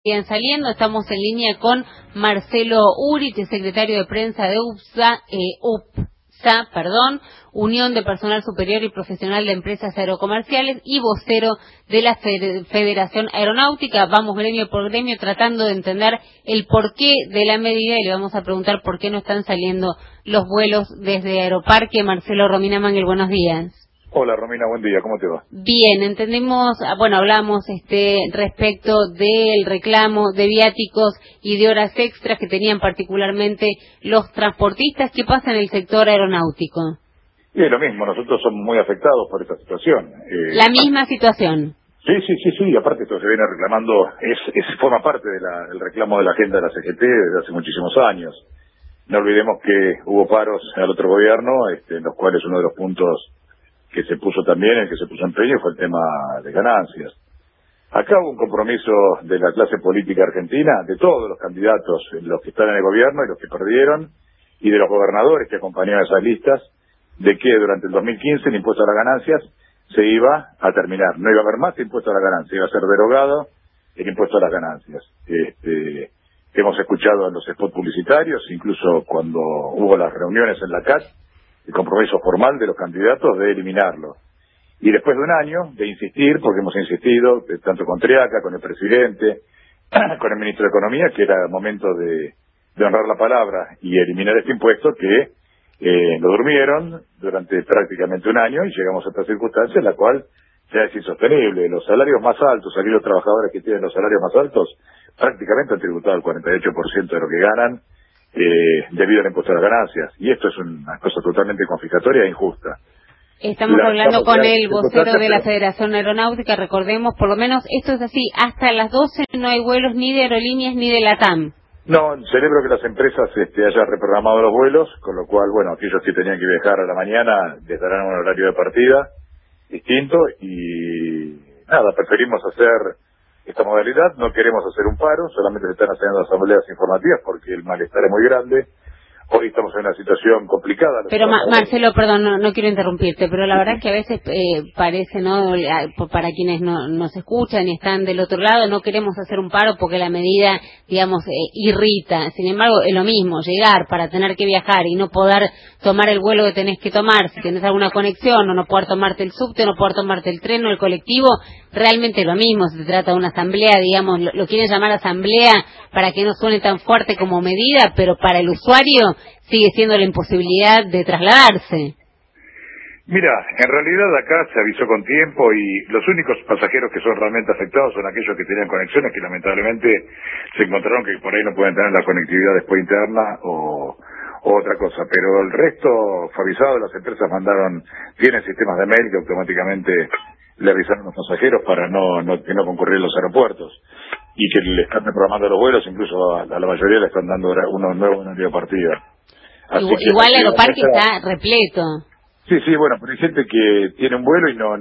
siguen saliendo. Estamos en línea con Marcelo Urich, secretario de prensa de UPSA, Unión de Personal Superior y Profesional de Empresas Aerocomerciales, y vocero de la Federación Aeronáutica. Vamos gremio por gremio tratando de entender el porqué de la medida y le vamos a preguntar por qué no están saliendo los vuelos desde Aeroparque. Marcelo, Romina Mangel, buenos días. Hola Romina, buen día, ¿cómo te va? Bien, entendimos, hablamos respecto del reclamo de viáticos y de horas extras que tenían particularmente los transportistas. ¿Qué pasa en el sector aeronáutico? Y es lo mismo, nosotros somos muy afectados por esta situación. La misma situación. Sí, aparte esto se viene reclamando, forma parte del reclamo de la agenda de la CGT desde hace muchísimos años. No olvidemos que hubo paros al otro gobierno, en los cuales uno de los puntos que se puso también, el que se puso empeño, fue el tema de ganancias. Acá hubo un compromiso de la clase política argentina, de todos los candidatos, los que están en el gobierno y los que perdieron, y de los gobernadores que acompañaban esas listas, de que durante el 2015 el impuesto a las ganancias se iba a terminar. No iba a haber más impuesto a las ganancias, iba a ser derogado el impuesto a las ganancias. Hemos escuchado en los spots publicitarios, incluso cuando hubo las reuniones en la CAT, el compromiso formal de los candidatos de eliminarlo. Y después de un año de insistir, porque hemos insistido, tanto con Triaca, con el presidente, con el ministro de Economía, que era el momento de honrar la palabra y eliminar este impuesto, que lo durmieron durante prácticamente un año y llegamos a esta circunstancia en la cual ya es insostenible. Los salarios más altos, aquí los trabajadores que tienen los salarios más altos, prácticamente han tributado el 48% de lo que ganan, debido al impuesto a las ganancias, y esto es una cosa totalmente confiscatoria e injusta. Estamos hablando con el vocero de la Federación Aeronáutica, recordemos, por lo menos esto es así, hasta las 12 no hay vuelos ni de aerolíneas ni de LATAM. No, celebro que las empresas hayan reprogramado los vuelos, con lo cual, bueno, aquellos que tenían que viajar a la mañana les darán un horario de partida distinto y nada, preferimos hacer esta modalidad, no queremos hacer un paro, solamente se están haciendo asambleas informativas porque el malestar es muy grande. Hoy estamos en una situación complicada. Pero Marcelo, perdón, no quiero interrumpirte, pero la verdad es que a veces parece, ¿no? Para quienes nos escuchan y están del otro lado, no queremos hacer un paro porque la medida, digamos, irrita. Sin embargo, es lo mismo, llegar para tener que viajar y no poder tomar el vuelo que tenés que tomar, si tenés alguna conexión, o no poder tomarte el subte, no poder tomarte el tren o el colectivo, realmente lo mismo. Se trata de una asamblea, digamos, lo quieren llamar asamblea para que no suene tan fuerte como medida, pero para el usuario sigue siendo la imposibilidad de trasladarse. Mira, en realidad acá se avisó con tiempo y los únicos pasajeros que son realmente afectados son aquellos que tenían conexiones que lamentablemente se encontraron que por ahí no pueden tener la conectividad después interna o otra cosa, pero el resto fue avisado, las empresas tienen sistemas de mail que automáticamente le avisaron a los pasajeros para que no concurrir en los aeropuertos y que le están reprogramando los vuelos, incluso a la mayoría le están dando unos nuevos horarios de partida. Igual el Aeroparque está repleto. Sí, bueno, pero hay gente que tiene un vuelo y no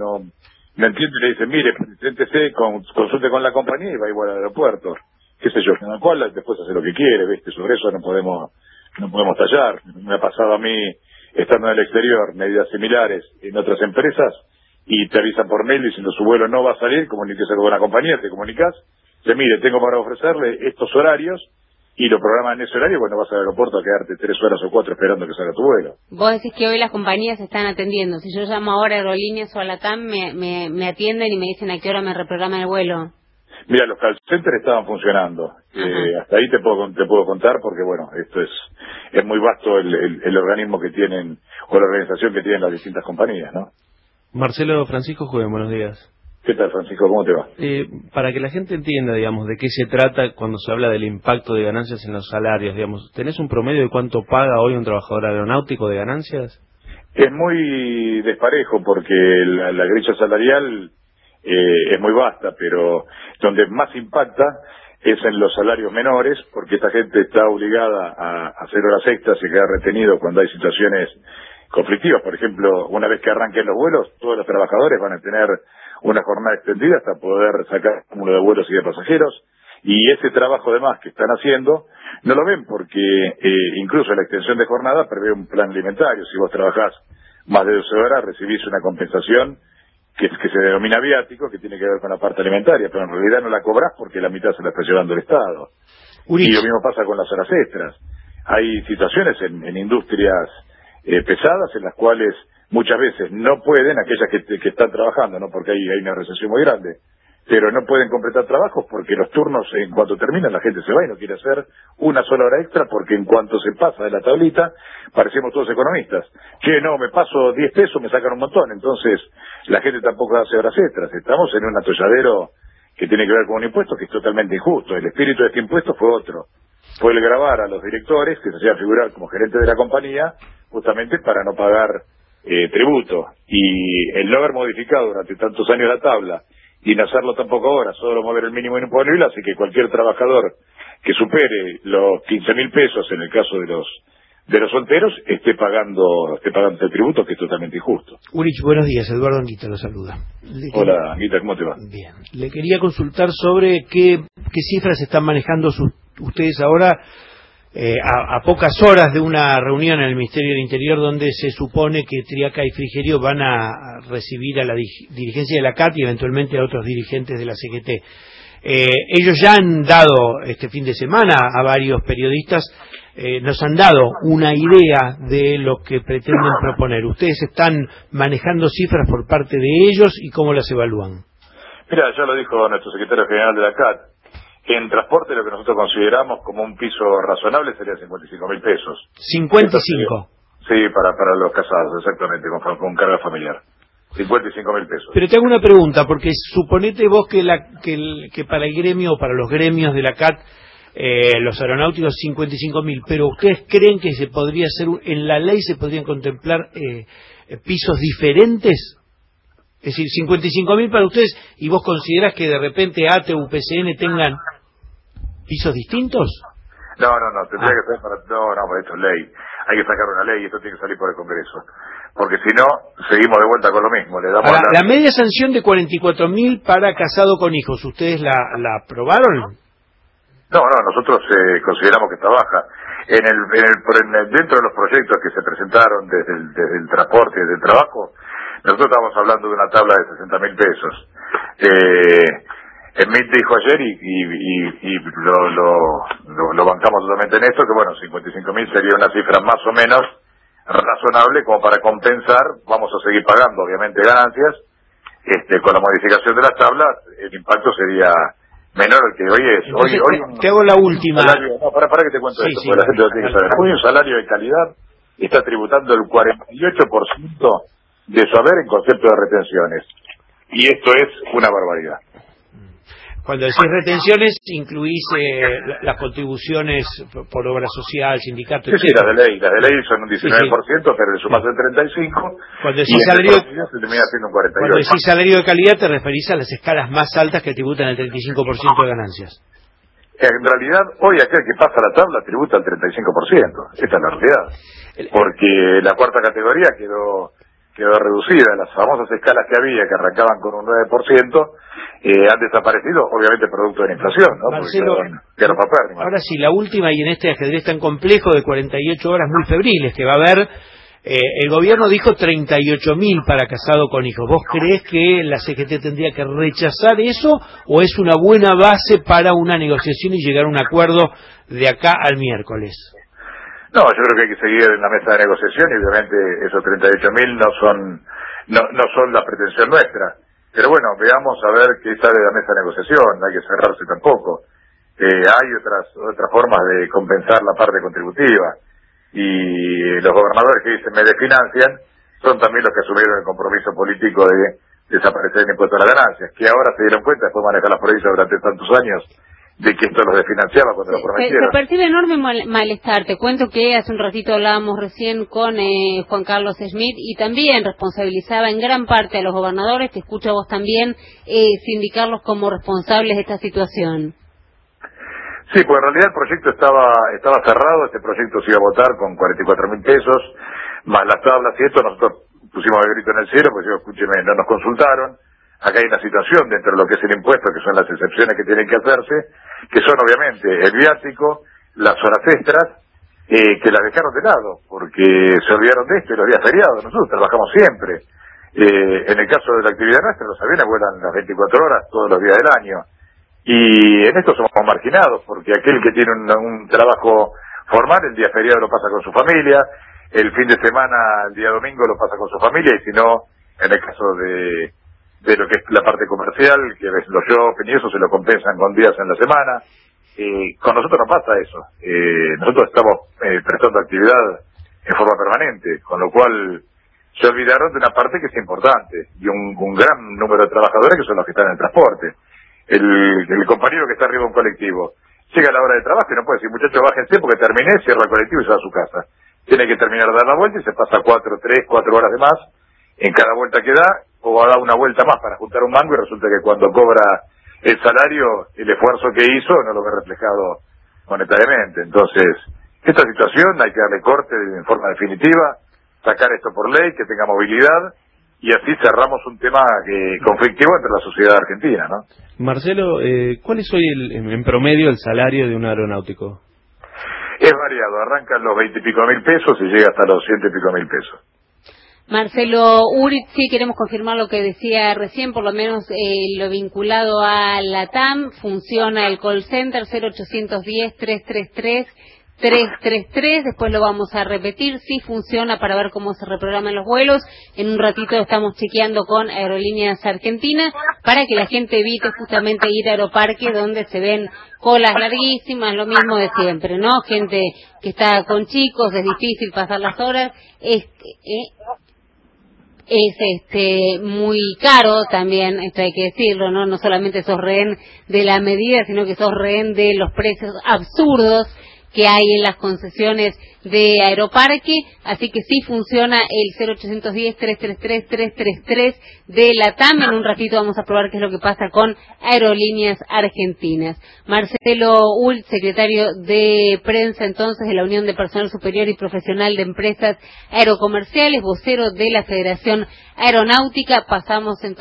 entiende y le dice, mire, preséntese, consulte con la compañía y va igual al aeropuerto. Qué sé yo, cada cual después hace lo que quiere, ¿viste? Sobre eso no podemos tallar. Me ha pasado a mí, estando en el exterior, medidas similares en otras empresas, y te avisan por mail diciendo su vuelo no va a salir, comuníquese con la compañía, te comunicas, dice, mire, tengo para ofrecerle estos horarios, y lo programan en ese horario, bueno, vas al aeropuerto a quedarte 3 horas o 4 esperando que salga tu vuelo. Vos decís que hoy las compañías están atendiendo. Si yo llamo ahora a Aerolíneas o a LATAM, me atienden y me dicen a qué hora me reprograman el vuelo. Mira, los call centers estaban funcionando. Hasta ahí te puedo contar porque, bueno, esto es muy vasto el organismo que tienen, o la organización que tienen las distintas compañías, ¿no? Marcelo, Francisco Juven, buenos días. ¿Qué tal, Francisco? ¿Cómo te va? Para que la gente entienda, digamos, de qué se trata cuando se habla del impacto de ganancias en los salarios, digamos, ¿tenés un promedio de cuánto paga hoy un trabajador aeronáutico de ganancias? Es muy desparejo porque la grilla salarial es muy vasta, pero donde más impacta es en los salarios menores, porque esta gente está obligada a hacer horas extras y queda retenido cuando hay situaciones conflictivas. Por ejemplo, una vez que arranquen los vuelos, todos los trabajadores van a tener una jornada extendida hasta poder sacar cúmulo de vuelos y de pasajeros, y ese trabajo de más que están haciendo no lo ven porque incluso la extensión de jornada prevé un plan alimentario. Si vos trabajás más de 12 horas recibís una compensación que se denomina viático, que tiene que ver con la parte alimentaria, pero en realidad no la cobras porque la mitad se la está llevando el Estado. Y lo mismo pasa con las horas extras. Hay situaciones en industrias pesadas en las cuales muchas veces no pueden, aquellas que están trabajando, ¿no? Porque hay una recesión muy grande, pero no pueden completar trabajos porque los turnos, en cuanto terminan, la gente se va y no quiere hacer una sola hora extra porque en cuanto se pasa de la tablita, parecemos todos economistas. Che, no, me paso 10 pesos, me sacan un montón. Entonces, la gente tampoco hace horas extras. Estamos en un atolladero que tiene que ver con un impuesto que es totalmente injusto. El espíritu de este impuesto fue otro. Fue el gravar a los directores, que se hacían figurar como gerentes de la compañía, justamente para no pagar tributo. Y el no haber modificado durante tantos años la tabla, y no hacerlo tampoco ahora, solo mover el mínimo imponible, así que cualquier trabajador que supere los 15.000 pesos, en el caso de los solteros, esté pagando este tributo, que es totalmente injusto. Urich, buenos días. Eduardo Anguita lo saluda. Hola, Anguita, ¿cómo te va? Bien. Le quería consultar sobre qué cifras están manejando ustedes ahora a pocas horas de una reunión en el Ministerio del Interior donde se supone que Triaca y Frigerio van a recibir a la dirigencia de la CAT y eventualmente a otros dirigentes de la CGT. Ellos ya han dado este fin de semana a varios periodistas, nos han dado una idea de lo que pretenden proponer. ¿Ustedes están manejando cifras por parte de ellos y cómo las evalúan? Mira, ya lo dijo nuestro secretario general de la CAT. En transporte lo que nosotros consideramos como un piso razonable sería 55.000 pesos. 55. Sí, para los casados, exactamente, con carga familiar. 55.000 pesos. Pero te hago una pregunta, porque suponete vos que para el gremio o para los gremios de la CAT, los aeronáuticos 55.000, pero ¿ustedes creen que se podría hacer, en la ley se podrían contemplar pisos diferentes? Es decir, 55.000 para ustedes, y vos considerás que de repente ATE o UPCN tengan pisos distintos? No, tendría que ser para esto es ley. Hay que sacar una ley y esto tiene que salir por el Congreso. Porque si no, seguimos de vuelta con lo mismo. Le damos la media sanción de 44.000 para casado con hijos, ¿ustedes la aprobaron? No, nosotros consideramos que está baja. Dentro de los proyectos que se presentaron desde el transporte, desde el trabajo, nosotros estamos hablando de una tabla de 60.000 pesos. Smith dijo ayer y lo bancamos totalmente en esto, que bueno, 55.000 sería una cifra más o menos razonable como para compensar. Vamos a seguir pagando, obviamente, ganancias. Con la modificación de las tablas, el impacto sería menor al que hoy es. Entonces, hoy te hago la última. Para que te cuento esto, Sí, porque la gente lo tiene que saber. Hoy un salario de calidad está tributando el 48% de su haber en concepto de retenciones. Y esto es una barbaridad. Cuando decís retenciones, incluís las contribuciones por obra social, sindicato, Sí, las de ley son un 19%, pero le sumás el 35%, cuando decís y salario, se termina haciendo un 48%. Cuando decís salario de calidad, te referís a las escalas más altas que tributan el 35% de ganancias. En realidad, hoy aquel que pasa la tabla tributa el 35%. Esta es la realidad. Porque la cuarta categoría quedó reducida. Las famosas escalas que había, que arrancaban con un 9%, han desaparecido, obviamente producto de la inflación, ¿no? Marcelo, quedaron papérrimas. Ahora sí, la última, y en este ajedrez tan complejo de 48 horas muy febriles que va a haber, el gobierno dijo 38.000 para casado con hijos. ¿Vos creés que la CGT tendría que rechazar eso o es una buena base para una negociación y llegar a un acuerdo de acá al miércoles? No, yo creo que hay que seguir en la mesa de negociación y obviamente esos 38.000 no son la pretensión nuestra. Pero bueno, veamos a ver qué sale de la mesa de negociación, no hay que cerrarse tampoco. Hay otras formas de compensar la parte contributiva. Y los gobernadores que dicen me desfinancian son también los que asumieron el compromiso político de desaparecer el impuesto a las ganancias, que ahora se dieron cuenta después de manejar las provincias durante tantos años de que esto los desfinanciaba cuando lo prometieron. Se percibe enorme malestar. Te cuento que hace un ratito hablábamos recién con Juan Carlos Smith y también responsabilizaba en gran parte a los gobernadores, te escucho a vos también, sindicarlos como responsables de esta situación. Sí, pues en realidad el proyecto estaba cerrado. Este proyecto se iba a votar con 44.000 pesos, más las tablas y esto. Nosotros pusimos el grito en el cielo, pues digo, escúcheme, no nos consultaron. Acá hay una situación dentro de lo que es el impuesto, que son las excepciones que tienen que hacerse, que son obviamente el viático, las horas extras, que las dejaron de lado, porque se olvidaron de esto y los días feriados. Nosotros trabajamos siempre. En el caso de la actividad nuestra, los aviones vuelan las 24 horas todos los días del año. Y en esto somos marginados, porque aquel que tiene un trabajo formal, el día feriado lo pasa con su familia, el fin de semana, el día domingo lo pasa con su familia, y si no, en el caso de lo que es la parte comercial, que es los shopping y eso, se lo compensan con días en la semana. Con nosotros no pasa eso. Nosotros estamos prestando actividad en forma permanente, con lo cual se olvidaron de una parte que es importante, y un gran número de trabajadores que son los que están en el transporte. El compañero que está arriba de un colectivo llega a la hora de trabajo y no puede decir, muchachos, bájense porque terminé, cierra el colectivo y se va a su casa. Tiene que terminar de dar la vuelta y se pasa 4 horas de más en cada vuelta que da, o ha dado una vuelta más para juntar un mango, y resulta que cuando cobra el salario, el esfuerzo que hizo no lo ve reflejado monetariamente. Entonces, esta situación hay que darle corte en forma definitiva, sacar esto por ley, que tenga movilidad, y así cerramos un tema conflictivo entre la sociedad argentina, ¿no? Marcelo, ¿cuál es hoy en promedio el salario de un aeronáutico? Es variado, arranca en los 20 y pico mil pesos y llega hasta los 100 y pico mil pesos. Marcelo Uritz, sí queremos confirmar lo que decía recién, por lo menos lo vinculado a la TAM, funciona el call center 0810-333-333, después lo vamos a repetir, sí funciona para ver cómo se reprograman los vuelos. En un ratito estamos chequeando con Aerolíneas Argentinas para que la gente evite justamente ir a Aeroparque, donde se ven colas larguísimas, lo mismo de siempre, ¿no? Gente que está con chicos, es difícil pasar las horas, es muy caro también, esto hay que decirlo, no solamente sos rehén de la medida, sino que sos rehén de los precios absurdos que hay en las concesiones de Aeroparque, así que sí funciona el 0810-333-333 de la TAM. En un ratito vamos a probar qué es lo que pasa con Aerolíneas Argentinas. Marcelo Uritz, secretario de prensa entonces de la Unión de Personal Superior y Profesional de Empresas Aerocomerciales, vocero de la Federación Aeronáutica. Pasamos entonces